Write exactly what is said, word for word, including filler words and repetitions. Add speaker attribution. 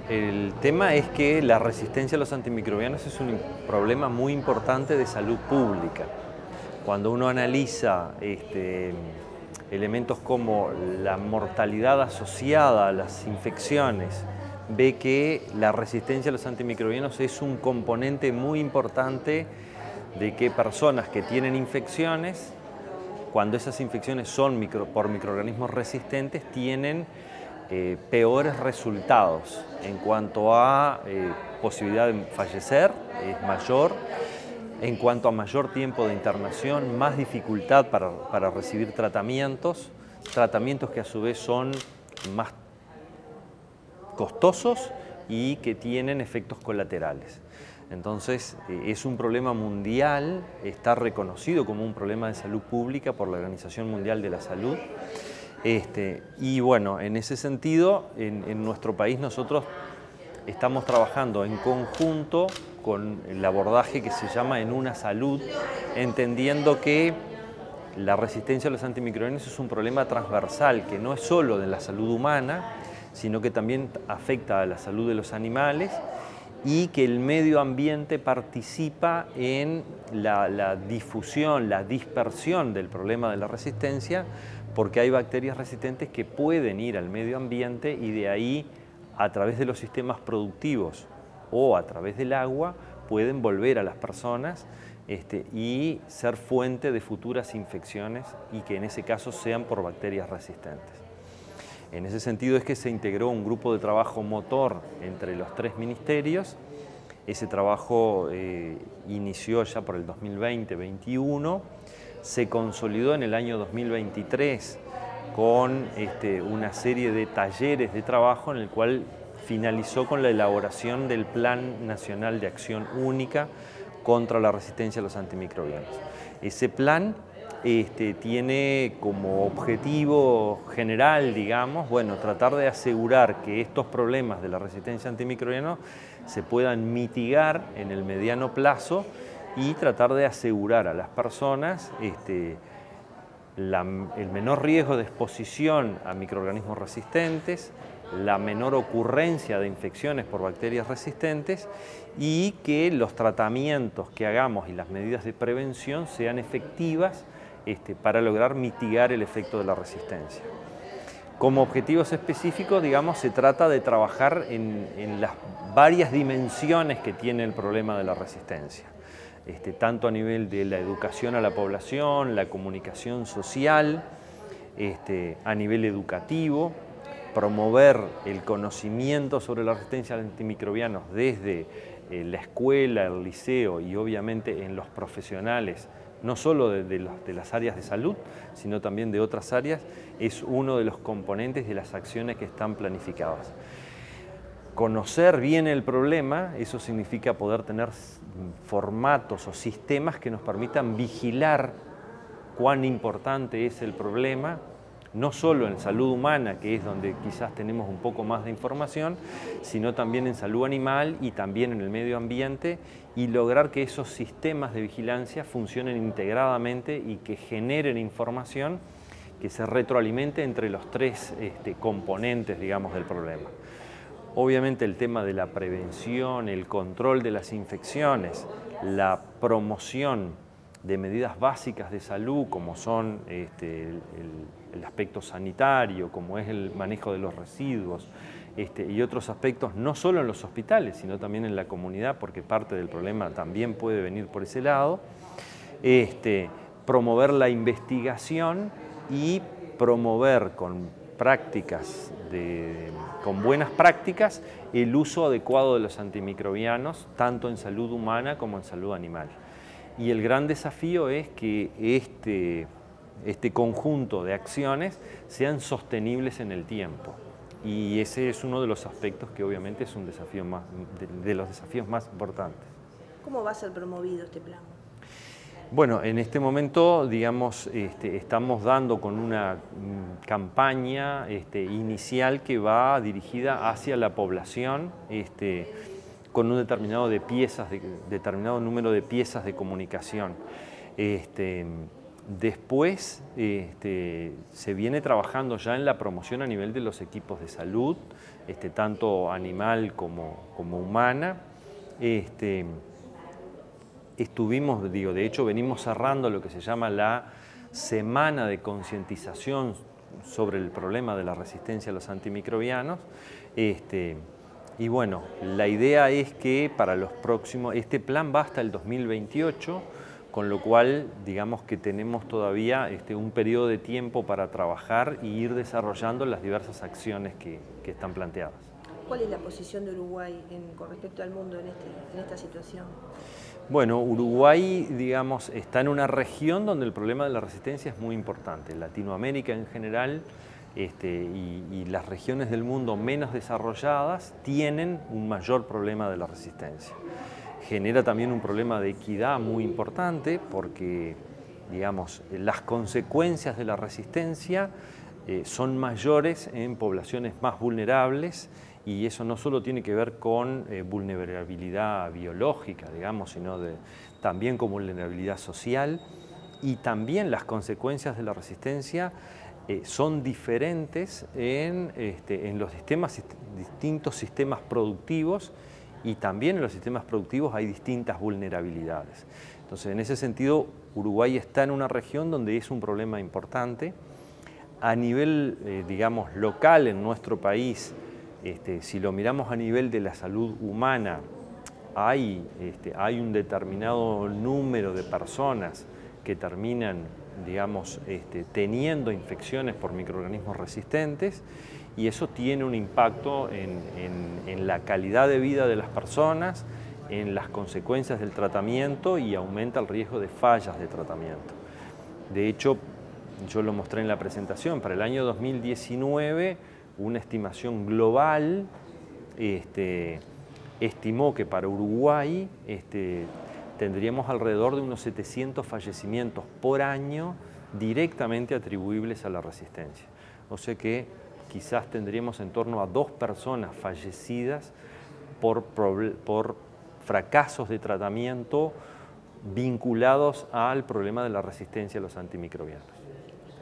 Speaker 1: El tema es que la resistencia a los antimicrobianos es un problema muy importante de salud pública. Cuando uno analiza este, elementos como la mortalidad asociada a las infecciones, ve que la resistencia a los antimicrobianos es un componente muy importante de que personas que tienen infecciones, cuando esas infecciones son micro, por microorganismos resistentes, tienen eh, peores resultados en cuanto a eh, posibilidad de fallecer, es mayor. En cuanto a mayor tiempo de internación, más dificultad para, para recibir tratamientos, tratamientos que a su vez son más costosos y que tienen efectos colaterales. Entonces, eh, es un problema mundial, está reconocido como un problema de salud pública por la Organización Mundial de la Salud. Este, y bueno, en ese sentido, en, en nuestro país nosotros estamos trabajando en conjunto con el abordaje que se llama En una Salud, entendiendo que la resistencia a los antimicrobianos es un problema transversal, que no es solo de la salud humana, sino que también afecta a la salud de los animales y que el medio ambiente participa en la, la difusión, la dispersión del problema de la resistencia, porque hay bacterias resistentes que pueden ir al medio ambiente y de ahí, a través de los sistemas productivos o a través del agua, pueden volver a las personas este, y ser fuente de futuras infecciones y que en ese caso sean por bacterias resistentes. En ese sentido es que se integró un grupo de trabajo motor entre los tres ministerios. Ese trabajo eh, inició ya por el dos mil veinte dos mil veintiuno, se consolidó en el año dos mil veintitrés con este, una serie de talleres de trabajo en el cual finalizó con la elaboración del Plan Nacional de Acción Única contra la resistencia a los antimicrobianos. Ese plan este, tiene como objetivo general, digamos, bueno, tratar de asegurar que estos problemas de la resistencia a antimicrobianos se puedan mitigar en el mediano plazo y tratar de asegurar a las personas este, La, el menor riesgo de exposición a microorganismos resistentes, la menor ocurrencia de infecciones por bacterias resistentes y que los tratamientos que hagamos y las medidas de prevención sean efectivas este, para lograr mitigar el efecto de la resistencia. Como objetivos específicos, digamos, se trata de trabajar en, en las varias dimensiones que tiene el problema de la resistencia. Este, tanto a nivel de la educación a la población, la comunicación social, este, a nivel educativo, promover el conocimiento sobre la resistencia a los antimicrobianos desde eh, la escuela, el liceo y obviamente en los profesionales, no solo de, de, los, de las áreas de salud, sino también de otras áreas, es uno de los componentes de las acciones que están planificadas. Conocer bien el problema, eso significa poder tener formatos o sistemas que nos permitan vigilar cuán importante es el problema, no solo en salud humana, que es donde quizás tenemos un poco más de información, sino también en salud animal y también en el medio ambiente, y lograr que esos sistemas de vigilancia funcionen integradamente y que generen información que se retroalimente entre los tres este, componentes, digamos, del problema. Obviamente el tema de la prevención, el control de las infecciones, la promoción de medidas básicas de salud como son este, el, el aspecto sanitario, como es el manejo de los residuos este, y otros aspectos no solo en los hospitales, sino también en la comunidad, porque parte del problema también puede venir por ese lado. Este, promover la investigación y promover con prácticas, de, con buenas prácticas, el uso adecuado de los antimicrobianos, tanto en salud humana como en salud animal. Y el gran desafío es que este, este conjunto de acciones sean sostenibles en el tiempo. Y ese es uno de los aspectos que obviamente es un desafío más, de, de los desafíos más importantes.
Speaker 2: ¿Cómo va a ser promovido este plan?
Speaker 1: Bueno, en este momento, digamos, este, estamos dando con una mm, campaña este, inicial que va dirigida hacia la población, este, con un determinado, de piezas de, determinado número de piezas de comunicación. Este, después este, se viene trabajando ya en la promoción a nivel de los equipos de salud, este, tanto animal como, como humana. Este, estuvimos, digo, de hecho venimos cerrando lo que se llama la semana de concientización sobre el problema de la resistencia a los antimicrobianos. Este, y bueno, la idea es que para los próximos, este plan va hasta el dos mil veintiocho, con lo cual digamos que tenemos todavía este, un periodo de tiempo para trabajar y ir desarrollando las diversas acciones que, que están planteadas.
Speaker 2: ¿Cuál es la posición de Uruguay en, con respecto al mundo en, este, en esta situación?
Speaker 1: Bueno, Uruguay, digamos, está en una región donde el problema de la resistencia es muy importante. Latinoamérica en general este, y, y las regiones del mundo menos desarrolladas tienen un mayor problema de la resistencia. Genera también un problema de equidad muy importante porque, digamos, las consecuencias de la resistencia eh, son mayores en poblaciones más vulnerables, y eso no solo tiene que ver con eh, vulnerabilidad biológica, digamos, sino de, también con vulnerabilidad social, y también las consecuencias de la resistencia eh, son diferentes en, este, en los sistemas, distintos sistemas productivos, y también en los sistemas productivos hay distintas vulnerabilidades. Entonces, en ese sentido, Uruguay está en una región donde es un problema importante. A nivel, eh, digamos, local en nuestro país, Este, si lo miramos a nivel de la salud humana, hay, este, hay un determinado número de personas que terminan, digamos, este, teniendo infecciones por microorganismos resistentes, y eso tiene un impacto en, en, en la calidad de vida de las personas, en las consecuencias del tratamiento, y aumenta el riesgo de fallas de tratamiento. De hecho, yo lo mostré en la presentación, para el año dos mil diecinueve, una estimación global este, estimó que para Uruguay este, tendríamos alrededor de unos setecientos fallecimientos por año directamente atribuibles a la resistencia. O sea que quizás tendríamos en torno a dos personas fallecidas por, por fracasos de tratamiento vinculados al problema de la resistencia a los antimicrobianos.